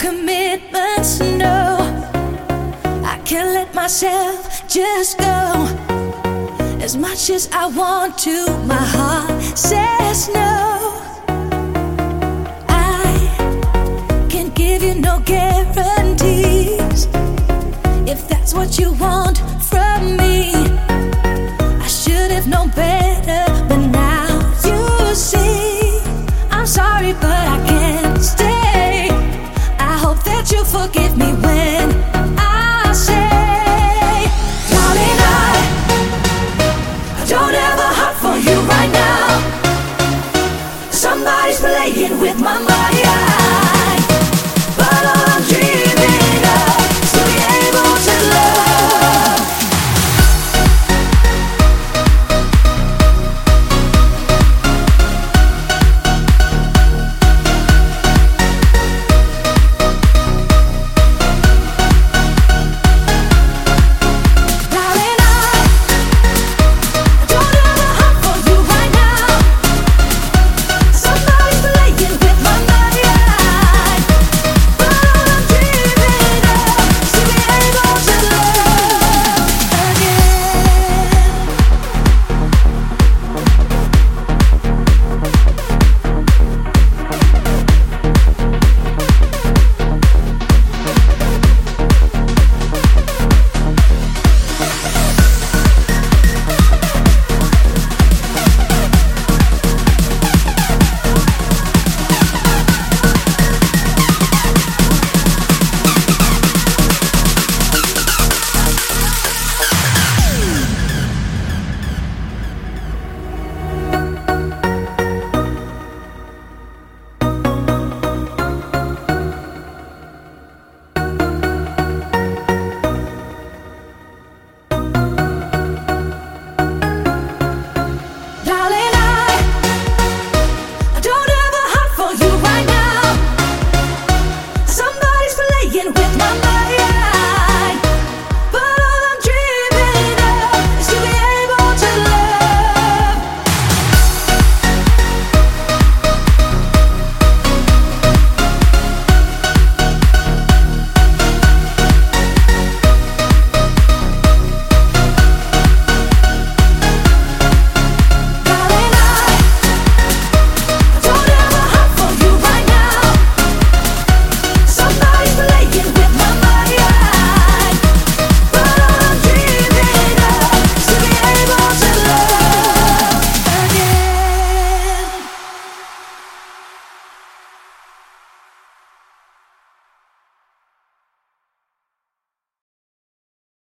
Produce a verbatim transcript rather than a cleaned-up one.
commitments, no. I can't let myself just go. As much as I want to, my heart says no. I can't give you no guarantees. If that's what you want from me, I should have known better, but now you see. I'm sorry, but I can't stay. I hope that you forgive me when I say, darling, I, I don't have a heart for you right now. Somebody's playing with my mind.